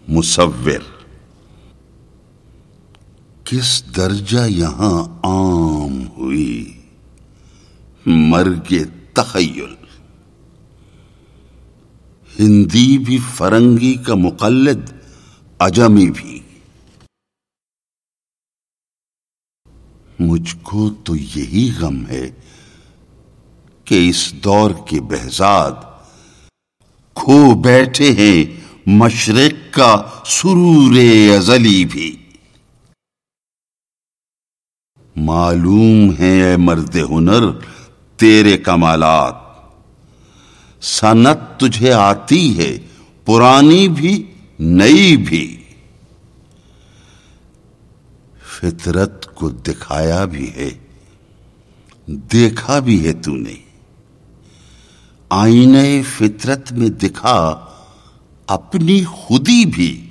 مصور. کس درجہ یہاں عام ہوئی مرگ تخیل. ہندی بھی فرنگی کا مقلد، عجمی بھی. مجھ کو تو یہی غم ہے کہ اس دور کے بہزاد کھو بیٹھے ہیں مشرق کا سرور ازلی بھی. معلوم ہے اے مرد ہنر تیرے کمالات، صنعت تجھے آتی ہے پرانی بھی نئی بھی. فطرت کو دکھایا بھی ہے، دیکھا بھی ہے تو نے. آئینہ فطرت میں دکھا اپنی خودی بھی.